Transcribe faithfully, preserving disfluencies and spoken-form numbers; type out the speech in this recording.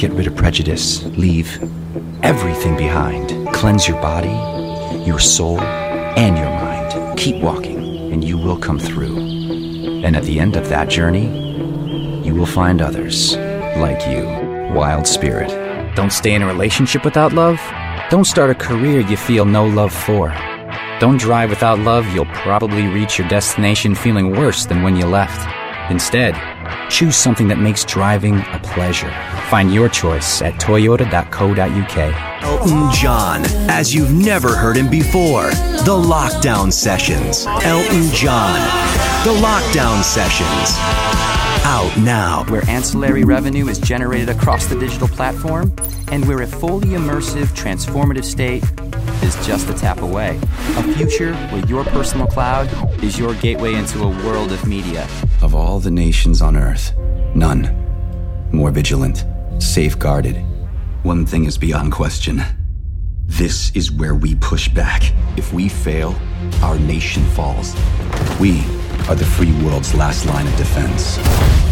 Get rid of prejudice. Leave everything behind. Cleanse your body, your soul, and your mind. Keep walking, and you will come through. And at the end of that journey, you will find others like you. Wild Spirit. Don't stay in a relationship without love. Don't start a career you feel no love for. Don't drive without love. You'll probably reach your destination feeling worse than when you left. Instead, choose something that makes driving a pleasure. Find your choice at toyota dot co dot uk. Elton John, as you've never heard him before. The Lockdown Sessions. Elton John. The Lockdown Sessions. Out now. Where ancillary revenue is generated across the digital platform, and where a fully immersive, transformative state is just a tap away. A future where your personal cloud is your gateway into a world of media. Of all the nations on Earth, none more vigilant, safeguarded. One thing is beyond question. This is where we push back. If we fail, our nation falls. We are the free world's last line of defense.